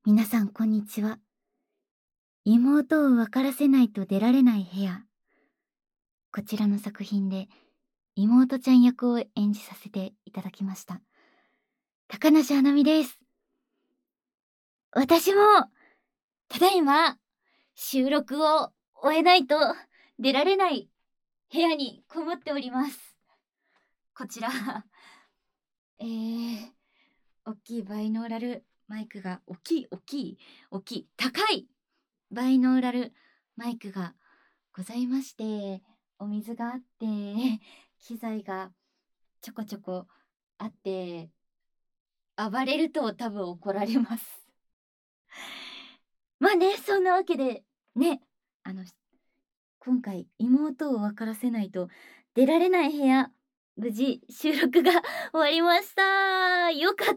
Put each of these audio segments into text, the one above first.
皆さんこんにちは。妹を分からせないと出られない部屋。こちらの作品で妹ちゃん役を演じさせていただきました。高梨花美です。私も、ただいま、収録を終えないと出られない部屋にこもっております。こちら、大きいバイノーラルマイクが、大きい、高いバイノーラルマイクがございまして、お水があって、機材がちょこちょこあって、暴れると多分怒られます。まあね、そんなわけで、ね、あの、今回妹を分からせないと出られない部屋、無事収録が終わりました。よかった。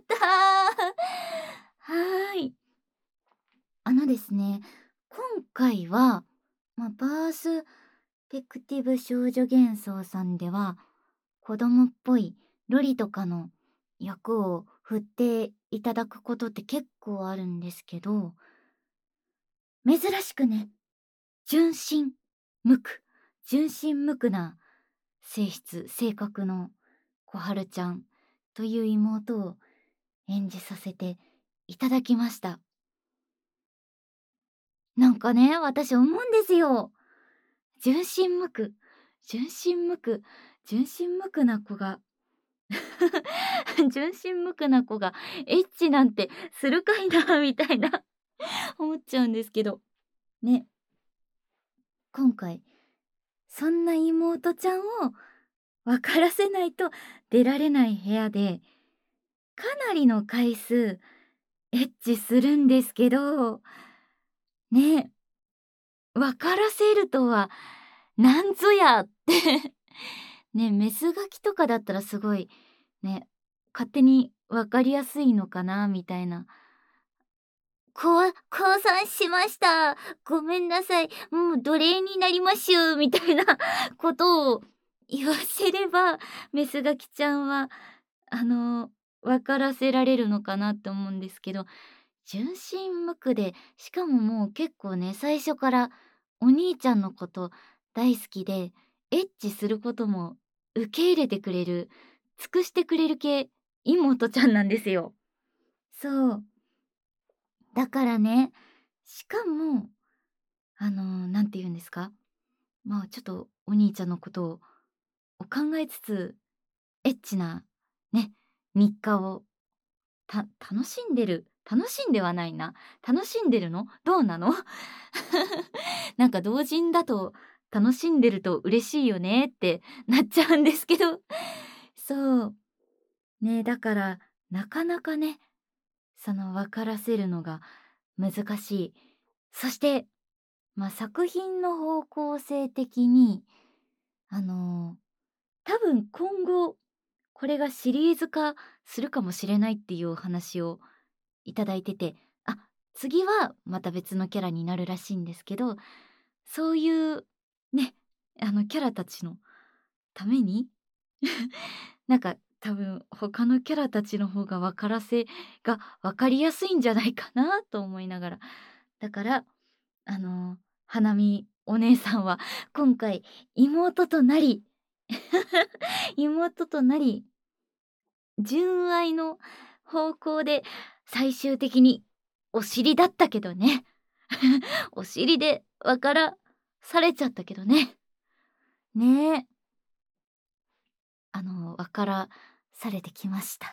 はーい。ですね、今回は、パースペクティブ少女幻想さんでは、子供っぽいロリとかの役を振っていただくことって結構あるんですけど、珍しくね、純真無垢、純真無垢な性格の小春ちゃんという妹を演じさせていただきました。なんかね、私思うんですよ。純真無垢、純真無垢、純真無垢な子が純真無垢な子がエッチなんてするかいなみたいな思っちゃうんですけど。ね、今回、そんな妹ちゃんを分からせないと出られない部屋で、かなりの回数エッチするんですけど、ね、分からせるとはなんぞやってね、メスガキとかだったらすごいね、勝手に分かりやすいのかなみたいな。降参しました。ごめんなさい。もう奴隷になりましゅみたいなことを言わせれば、メスガキちゃんは、あの、分からせられるのかなって思うんですけど、純真無垢で、しかももう結構ね、最初からお兄ちゃんのこと大好きで、エッチすることも受け入れてくれる、尽くしてくれる系妹ちゃんなんですよ。そう。だからね、しかも、なんて言うんですか、ちょっとお兄ちゃんのことを考えつつ、エッチな、ね、日課を楽しんではないな。楽しんでるの？どうなの？なんか同人だと楽しんでると嬉しいよねってなっちゃうんですけど。そう。ね、だから、なかなかね、その分からせるのが難しい。そして、作品の方向性的に、あの、多分今後、これがシリーズ化するかもしれないっていうお話をいただいてて、あ、次はまた別のキャラになるらしいんですけど、そういうね、キャラたちのためになんか多分他のキャラたちの方が分からせが分かりやすいんじゃないかなと思いながら。だから、花見お姉さんは今回妹となり妹となり、純愛の方向で最終的にお尻だったけどね。お尻で分からされちゃったけどね。ねえ。分からされてきました。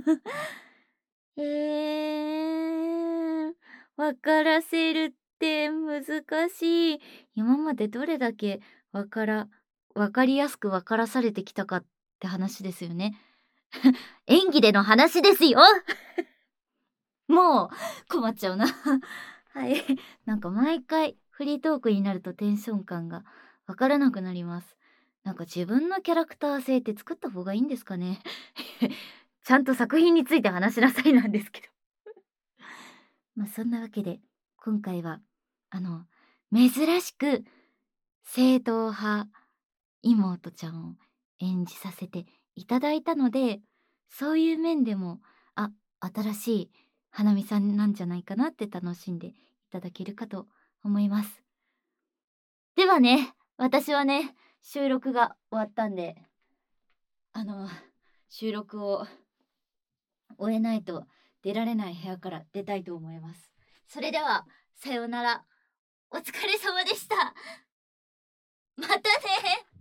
分からせるって難しい。今までどれだけわから分かりやすく分からされてきたかって話ですよね。演技での話ですよ。もう困っちゃうな。はい。なんか毎回フリートークになるとテンション感がわからなくなります。なんか自分のキャラクター性って作った方がいいんですかね。ちゃんと作品について話しなさいなんですけど。そんなわけで今回はあの珍しく正統派妹ちゃんを演じさせていただいたので、そういう面でも新しい花見さんなんじゃないかなって楽しんでいただけるかと思います。ではね、私はね、収録が終わったんで、収録を終えないと出られない部屋から出たいと思います。それでは、さようなら。お疲れ様でした。またね。